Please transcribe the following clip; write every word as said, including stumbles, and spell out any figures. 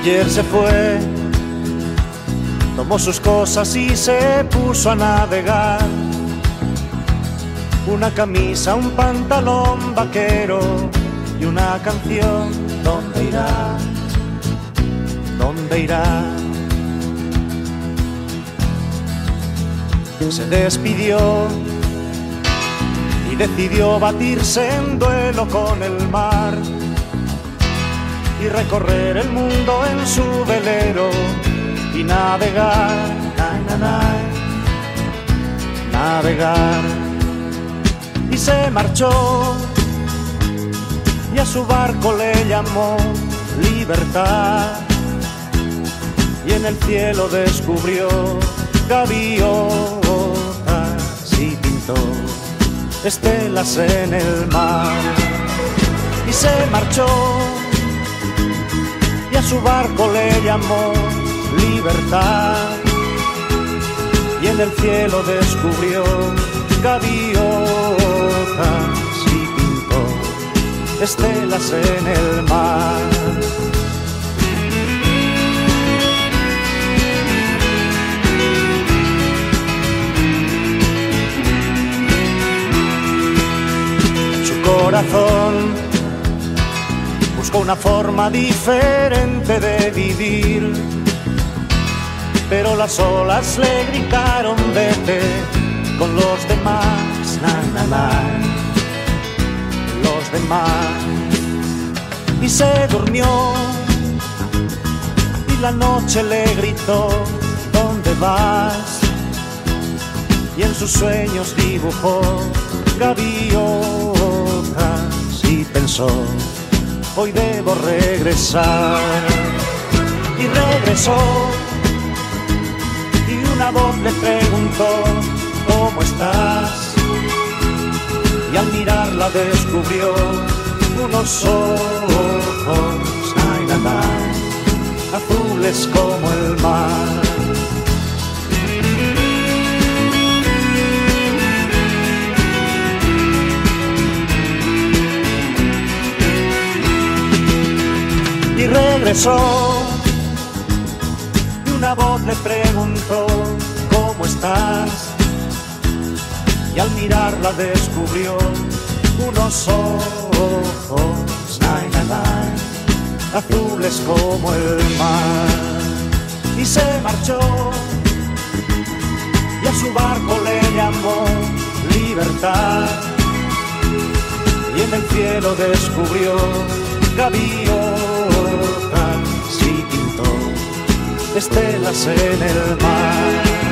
ayer se fue, tomó sus cosas y se puso a navegar. Una camisa, un pantalón vaquero y una canción. ¿Dónde irá? ¿Dónde irá? Se despidió y decidió batirse en duelo con el mar y recorrer el mundo en su velero y navegar, na, na, na, navegar. Y se marchó y a su barco le llamó Libertad, y en el cielo descubrió gaviotas y pintó estelas en el mar. Y se marchó y a su barco le llamó Libertad, y en el cielo descubrió gaviotas y pintó estelas en el mar. Corazón buscó una forma diferente de vivir, pero las olas le gritaron vete con los demás, na, na, na, los demás. Y se durmió y la noche le gritó ¿dónde vas? Y en sus sueños dibujó gaviotas y pensó hoy debo regresar. Y regresó y una voz le preguntó ¿cómo estás? Y al mirarla descubrió unos ojos ay, na, na, azules como el mar. Y regresó y una voz le preguntó ¿cómo estás? Y al mirarla descubrió unos ojos ay, na, na, azules como el mar. Y se marchó y a su barco le llamó Libertad, y en el cielo descubrió gaviotas y pintó estelas en el mar.